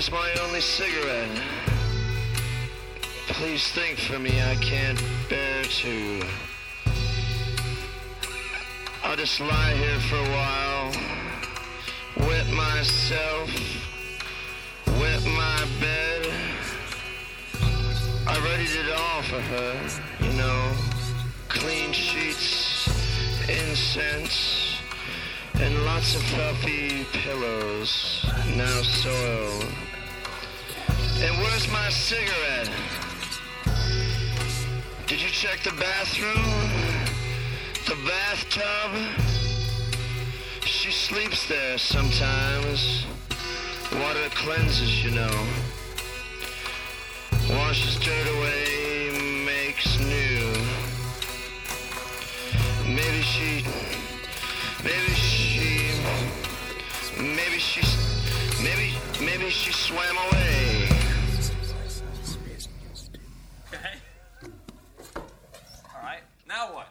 is my only cigarette. Please think for me, I can't bear to. I'll just lie here for a while, wet myself, wet my bed. I readied it all for her, you know, clean sheets, incense, and lots of fluffy pillows, now soiled. And where's my cigarette? Did you check the bathroom? The bathtub? She sleeps there sometimes. Water cleanses, you know. Washes dirt away, makes new. Maybe she swam away.